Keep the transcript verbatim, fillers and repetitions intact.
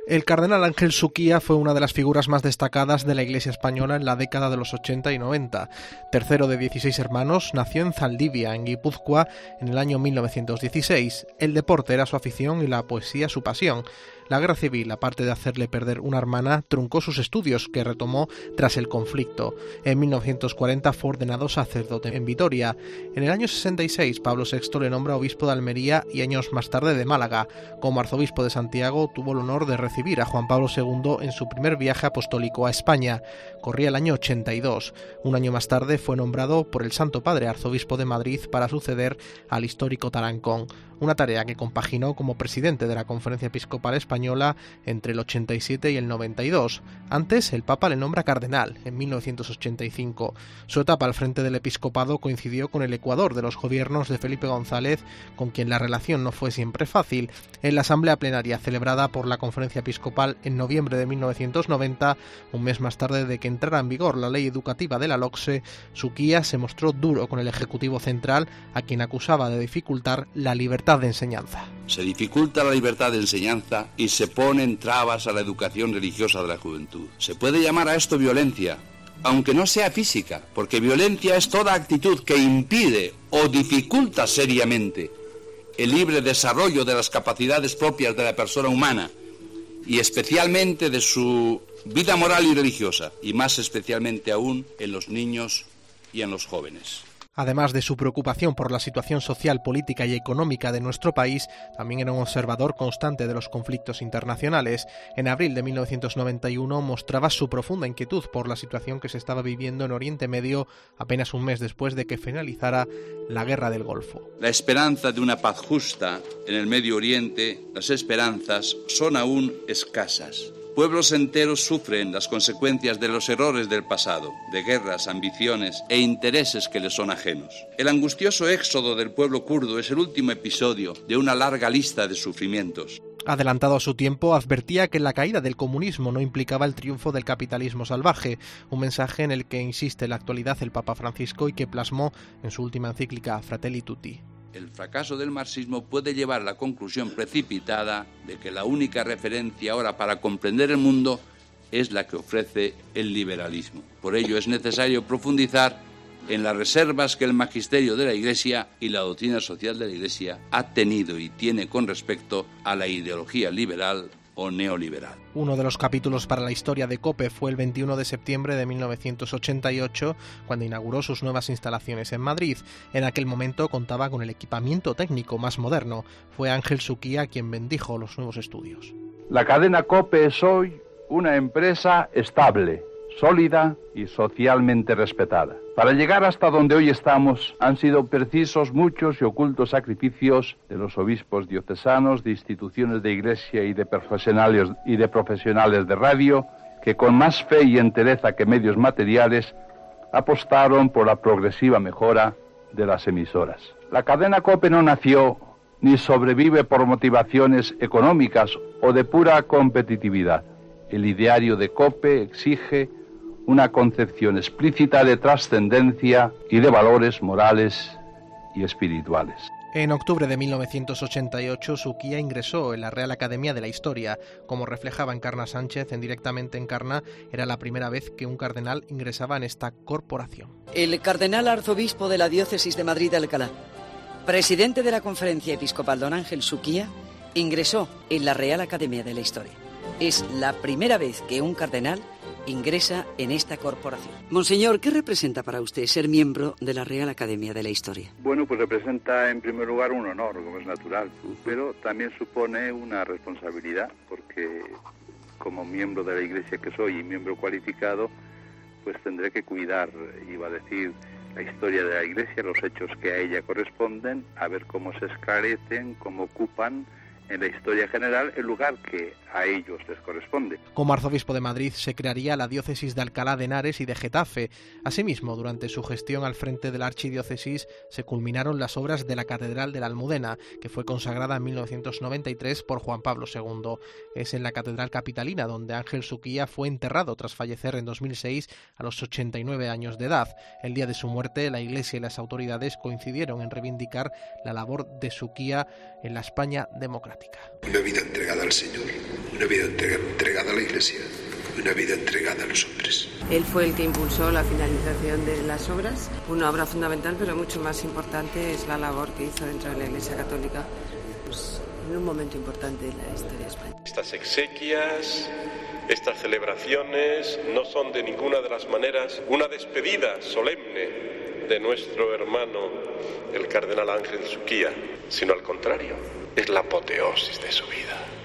El cardenal Ángel Suquía fue una de las figuras más destacadas de la Iglesia española en la década de los ochenta y noventa. Tercero de dieciséis hermanos, nació en Zaldivia, en Guipúzcoa, en el año mil novecientos dieciséis. El deporte era su afición y la poesía su pasión. La guerra civil, aparte de hacerle perder una hermana, truncó sus estudios, que retomó tras el conflicto. En mil novecientos cuarenta fue ordenado sacerdote en Vitoria. En el año sesenta y seis, Pablo sexto le nombra obispo de Almería y años más tarde de Málaga. Como arzobispo de Santiago, tuvo el honor de recibir a Juan Pablo segundo en su primer viaje apostólico a España. Corría el año ochenta y dos. Un año más tarde fue nombrado por el Santo Padre arzobispo de Madrid para suceder al histórico Tarancón, una tarea que compaginó como presidente de la Conferencia Episcopal Española entre el ochenta y siete y el noventa y dos. Antes, el Papa le nombra cardenal, en mil novecientos ochenta y cinco. Su etapa al frente del episcopado coincidió con el ecuador de los gobiernos de Felipe González, con quien la relación no fue siempre fácil. En la asamblea plenaria celebrada por la Conferencia Episcopal en noviembre de mil novecientos noventa, un mes más tarde de que entrara en vigor la ley educativa de la LOCSE, Suquía se mostró duro con el Ejecutivo Central, a quien acusaba de dificultar la libertad de enseñanza. Se dificulta la libertad de enseñanza y se ponen trabas a la educación religiosa de la juventud. Se puede llamar a esto violencia, aunque no sea física, porque violencia es toda actitud que impide o dificulta seriamente el libre desarrollo de las capacidades propias de la persona humana y especialmente de su vida moral y religiosa, y más especialmente aún en los niños y en los jóvenes. Además de su preocupación por la situación social, política y económica de nuestro país, también era un observador constante de los conflictos internacionales. En abril de mil novecientos noventa y uno mostraba su profunda inquietud por la situación que se estaba viviendo en Oriente Medio apenas un mes después de que finalizara la Guerra del Golfo. La esperanza de una paz justa en el Medio Oriente, las esperanzas son aún escasas. Pueblos enteros sufren las consecuencias de los errores del pasado, de guerras, ambiciones e intereses que les son ajenos. El angustioso éxodo del pueblo kurdo es el último episodio de una larga lista de sufrimientos. Adelantado a su tiempo, advertía que la caída del comunismo no implicaba el triunfo del capitalismo salvaje, un mensaje en el que insiste en la actualidad el Papa Francisco y que plasmó en su última encíclica Fratelli Tutti. El fracaso del marxismo puede llevar a la conclusión precipitada de que la única referencia ahora para comprender el mundo es la que ofrece el liberalismo. Por ello es necesario profundizar en las reservas que el magisterio de la Iglesia y la doctrina social de la Iglesia ha tenido y tiene con respecto a la ideología liberal o neoliberal. Uno de los capítulos para la historia de COPE fue el veintiuno de septiembre de mil novecientos ochenta y ocho, cuando inauguró sus nuevas instalaciones en Madrid. En aquel momento contaba con el equipamiento técnico más moderno. Fue Ángel Suquía quien bendijo los nuevos estudios. La cadena COPE es hoy una empresa estable, sólida y socialmente respetada. Para llegar hasta donde hoy estamos han sido precisos muchos y ocultos sacrificios de los obispos diocesanos, de instituciones de iglesia y de profesionales y de profesionales de radio, que con más fe y entereza que medios materiales apostaron por la progresiva mejora de las emisoras. La cadena COPE no nació ni sobrevive por motivaciones económicas o de pura competitividad. El ideario de COPE exige una concepción explícita de trascendencia y de valores morales y espirituales. En octubre de mil novecientos ochenta y ocho, Suquía ingresó en la Real Academia de la Historia. Como reflejaba Encarna Sánchez en Directamente Encarna, era la primera vez que un cardenal ingresaba en esta corporación. El cardenal arzobispo de la diócesis de Madrid de Alcalá, presidente de la Conferencia Episcopal don Ángel Suquía, ingresó en la Real Academia de la Historia. Es la primera vez que un cardenal ingresa en esta corporación. Monseñor, ¿qué representa para usted ser miembro de la Real Academia de la Historia? Bueno, pues representa en primer lugar un honor, como es natural, pero también supone una responsabilidad, porque como miembro de la Iglesia que soy y miembro cualificado, pues tendré que cuidar, iba a decir, la historia de la Iglesia, los hechos que a ella corresponden, a ver cómo se esclarecen, cómo ocupan en la historia general el lugar que a ellos les corresponde. Como arzobispo de Madrid se crearía la diócesis de Alcalá de Henares y de Getafe. Asimismo, durante su gestión al frente de la archidiócesis se culminaron las obras de la Catedral de la Almudena, que fue consagrada en mil novecientos noventa y tres por Juan Pablo segundo. Es en la Catedral Capitalina donde Ángel Suquía fue enterrado tras fallecer en dos mil seis a los ochenta y nueve años de edad. El día de su muerte, la Iglesia y las autoridades coincidieron en reivindicar la labor de Suquía en la España democrática. emblemática. Una vida entregada al Señor, una vida entregada a la Iglesia, una vida entregada a los hombres. Él fue el que impulsó la finalización de las obras. Una obra fundamental, pero mucho más importante, es la labor que hizo dentro de la Iglesia Católica, pues, en un momento importante de la historia española. Estas exequias, estas celebraciones no son de ninguna de las maneras una despedida solemne de nuestro hermano, el cardenal Ángel Suquía, sino al contrario, es la apoteosis de su vida.